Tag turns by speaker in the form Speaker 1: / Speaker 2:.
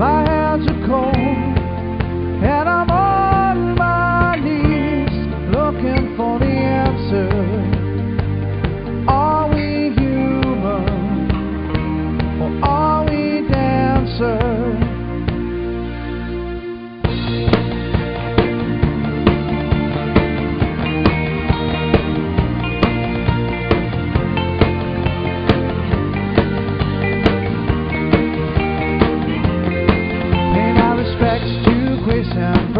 Speaker 1: My hands are cold, and I'm on my knees looking for the answer. Are we human, or are we dancers? Pay my respects to Grace and